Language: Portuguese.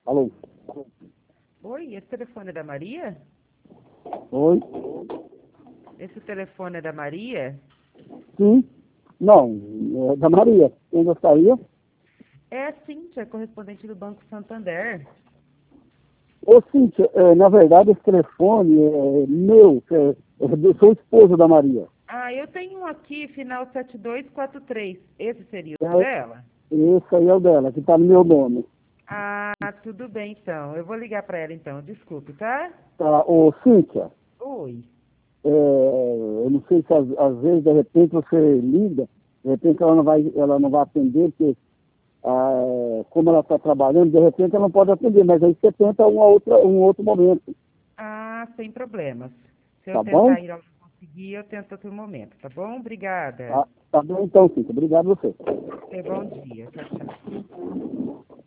Alô? Oi, esse telefone é da Maria? Oi? Esse telefone é da Maria? Sim? Não, é da Maria. Quem gostaria? É a Cíntia, correspondente do Banco Santander. Ô, Cíntia, na verdade esse telefone é meu, eu sou esposo da Maria. Ah, eu tenho um aqui, final 7243. Esse seria o É, dela? esse aí é o dela, que está no meu nome. Ah, tudo bem então. Eu vou ligar para ela então, desculpe, tá? Tá, ô, Cíntia, Oi. eu não sei se às vezes, de repente, você liga, de repente ela não vai atender, porque como ela está trabalhando, de repente ela não pode atender, mas aí você tenta um outro momento, Ah, sem problemas. Se eu tá bom? tentar ir ao conseguir, eu tento outro momento, tá bom? Obrigada. Tá bom então, Cíntia. Obrigado a você. Tenha bom dia. Tchau, tchau.